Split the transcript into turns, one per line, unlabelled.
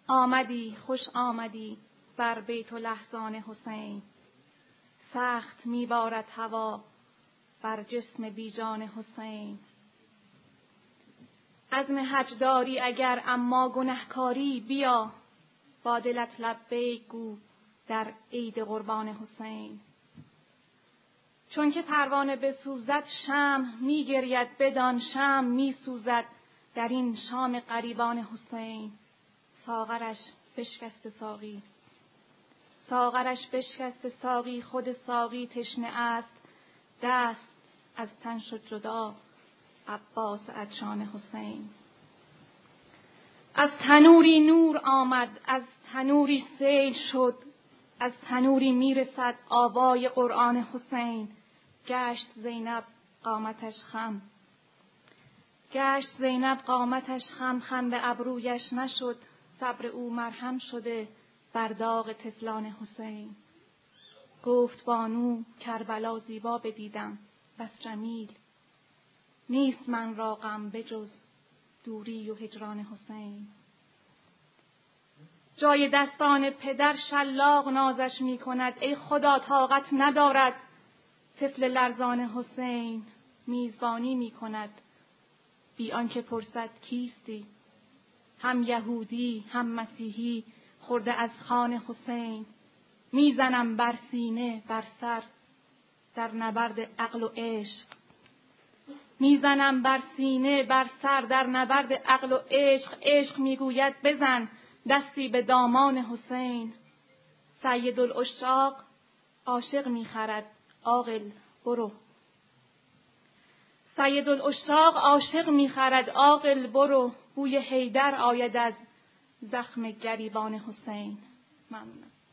آمدی خوش آمدی بر بیت و لحظان حسین. سخت میبارد هوا بر جسم بیجان حسین. عزم حج داری اگر اما گنهکاری، بیا با دلت لبیک گو در عید قربان حسین. چون که پروانه بسوزد شمع میگرید، بدان شمع میسوزد در این شام غریبان حسین. ساغرش بشکسته ساقی، ساغرش بشکسته ساقی، خود ساقی تشنه است. دست از تن شد جدا عباس عطشان حسین. از تنوری نور آمد، از تنوری سیل شد، از تنوری میرسد آوای قرآن حسین. گشت زینب قامتش خم، گشت زینب قامتش خم، خم به ابرویش نشد، صبر او مرهم شده بر داغ طفلان حسین. گفت بانو کربلا زیبا بدیدم بس جمیل، نیست من را غم بجز دوری و هجران حسین. جای دستان پدر شلاق نازش می کند، ای خدا طاقت ندارد طفل لرزان حسین. میزبانی می کند بی آنکه پرسد کیستی، هم یهودی هم مسیحی خورده از خوان حسین. میزنم بر سینه بر سر در نبرد عقل و عشق، میزنم بر سینه بر سر در نبرد عقل و عشق. عشق میگوید بزن دستی به دامان حسین. سیدالعشاق عاشق میخرد عاقل برو، سیدالعشاق عاشق میخرد عاقل برو. بوی حیدر آید از زخم گریبان حسین. ممنونم.